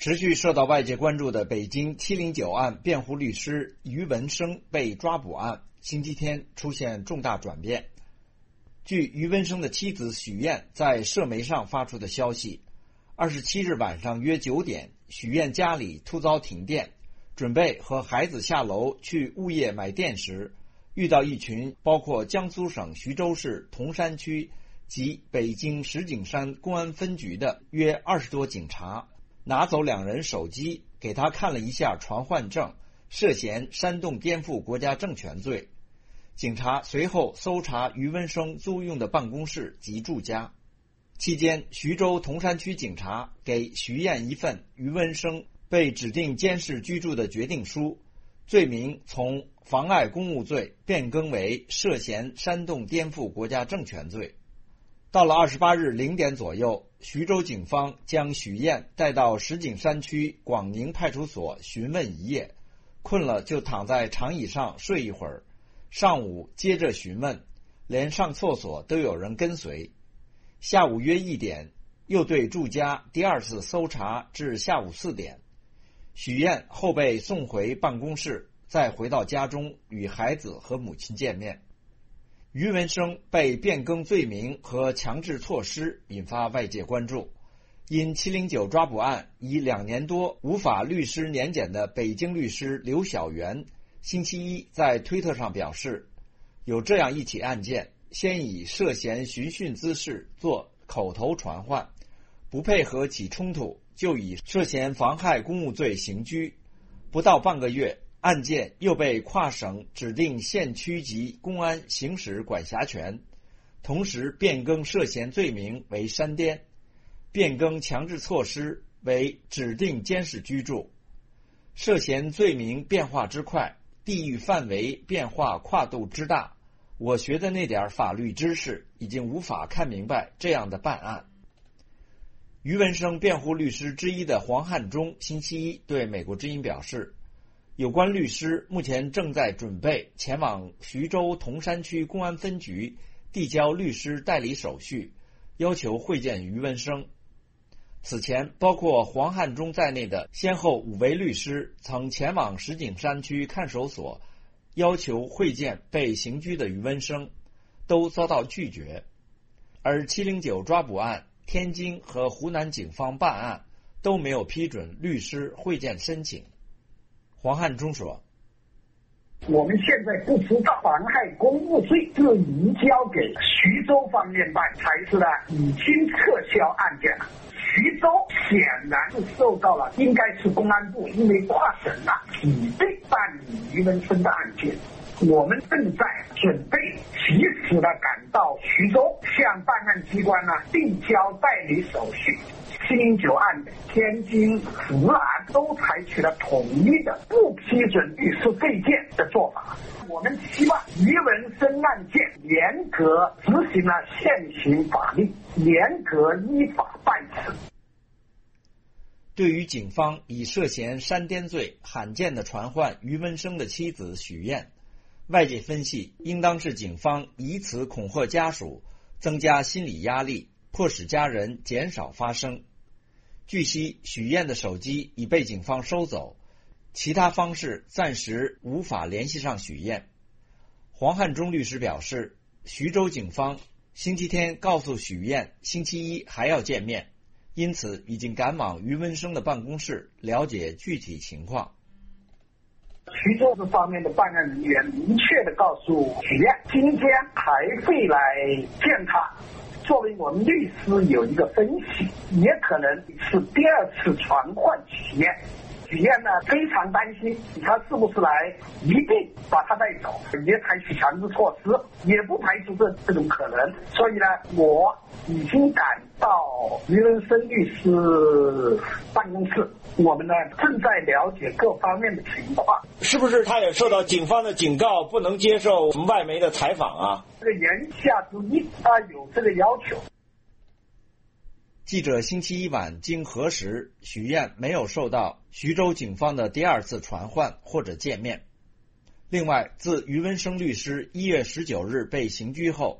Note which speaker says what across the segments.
Speaker 1: 持续受到外界关注的北京709案辩护律师于文生被抓捕案，星期天出现重大转变。据于文生的妻子许燕在社媒上发出的消息，27日晚上约9点，许燕家里突遭停电，准备和孩子下楼去物业买电时，遇到一群包括江苏省徐州市铜山区及北京石景山公安分局的约20多警察，拿走2人手机，给他看了一下传唤证，涉嫌煽动颠覆国家政权罪。警察随后搜查于文生租用的办公室及住家，期间徐州铜山区警察给徐燕一份于文生被指定监视居住的决定书，罪名从妨碍公务罪变更为涉嫌煽动颠覆国家政权罪。到了28日0点左右，徐州警方将许燕带到石景山区广宁派出所询问一夜，困了就躺在长椅上睡一会儿，上午接着询问，连上厕所都有人跟随。下午约1点，又对住家第2次搜查至下午4点。许燕后被送回办公室，再回到家中与孩子和母亲见面。于文生被变更罪名和强制措施引发外界关注。因709抓捕案已2年多无法律师年检的北京律师刘晓元星期一在推特上表示，有这样一起案件，先以涉嫌寻衅滋事做口头传唤，不配合起冲突就以涉嫌妨害公务罪刑拘，不到半个月，案件又被跨省指定县区级公安行使管辖权，同时变更涉嫌罪名为煽颠，变更强制措施为指定监视居住。涉嫌罪名变化之快，地域范围变化跨度之大，我学的那点法律知识已经无法看明白这样的办案。于文生辩护律师之一的黄汉忠星期一对美国之音表示，有关律师目前正在准备前往徐州铜山区公安分局递交律师代理手续，要求会见于文生。此前包括黄汉忠在内的先后5位律师曾前往石景山区看守所要求会见被刑拘的于文生，都遭到拒绝。而709抓捕案天津和湖南警方办案都没有批准律师会见申请。黄汉忠说，
Speaker 2: 我们现在不知道妨害公务罪是移交给徐州方面办，还是呢已经撤销案件了。徐州显然是受到了，应该是公安部因为跨省挤兑办理于文生的案件。我们正在准备及时的赶到徐州，向办案机关递交代理手续。709案天津、湖南都采取了统一的不批准律师会见的做法。我们希望于文生案件严格执行了现行法律，严格依法办事。
Speaker 1: 对于警方以涉嫌煽颠罪罕见的传唤于文生的妻子许燕，外界分析应当是警方以此恐吓家属，增加心理压力，迫使家人减少发声。据悉，许燕的手机已被警方收走，其他方式暂时无法联系上许燕。黄汉忠律师表示，徐州警方星期天告诉许燕星期一还要见面，因此已经赶往于文生的办公室了解具体情况。
Speaker 2: 徐州这方面的办案人员明确地告诉许燕，今天还会来见他。作为我们律师有一个分析，也可能是第2次传唤许燕。许燕非常担心他是不是来一并把他带走，也采取强制措施，也不排除这种可能。所以我已经赶到于文生律师办公室，我们正在了解各方面的情况。
Speaker 3: 是不是他也受到警方的警告，不能接受外媒的采访啊？
Speaker 2: 这个言下之意，他有这个要求。
Speaker 1: 记者星期一晚经核实，许燕没有受到徐州警方的第2次传唤或者见面。另外，自于文生律师1月19日被刑拘后，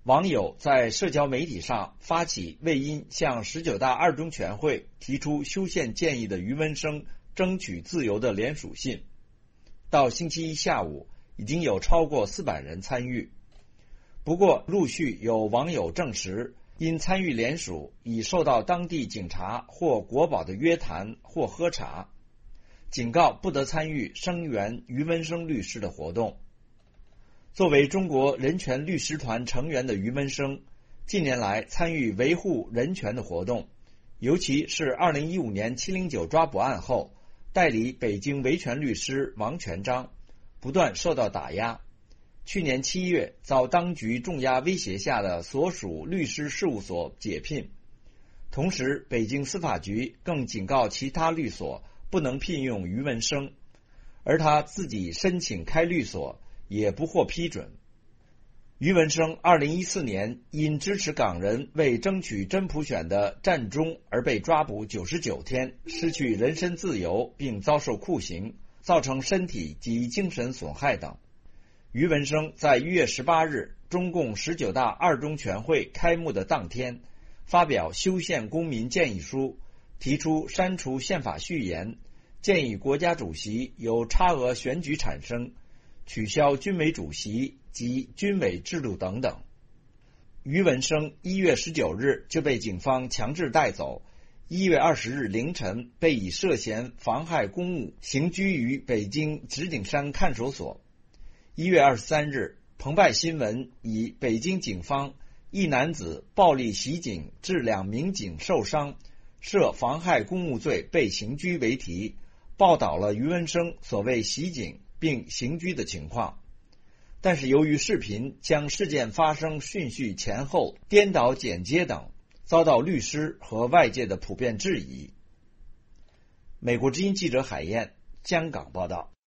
Speaker 1: 网友在社交媒体上发起为因向19大二中全会提出修宪建议的余文生争取自由的联署信，到星期一下午已经有超过400人参与。不过陆续有网友证实，因参与联署已受到当地警察或国保的约谈或喝茶，警告不得参与声援余文生律师的活动。作为中国人权律师团成员的余文生，近年来参与维护人权的活动，尤其是2015年709抓捕案后，代理北京维权律师王全章，不断受到打压。去年7月，遭当局重压威胁下的所属律师事务所解聘。同时，北京司法局更警告其他律所不能聘用余文生，而他自己申请开律所也不获批准。余文生2014年因支持港人为争取真普选的战中而被抓捕99天，失去人身自由并遭受酷刑，造成身体及精神损害等。余文生在1月18日中共19大二中全会开幕的当天，发表修宪公民建议书，提出删除宪法序言，建议国家主席由差额选举产生，取消军委主席及军委制度等等。余文生1月19日就被警方强制带走，1月20日凌晨被以涉嫌妨害公务刑拘于北京石景山看守所。1月23日，澎湃新闻以北京警方一男子暴力袭警致2民警受伤，涉妨害公务罪被刑拘为题，报道了余文生所谓袭警并刑拘的情况。但是由于视频将事件发生顺序前后颠倒剪接等，遭到律师和外界的普遍质疑。美国之音记者海燕，香港报道。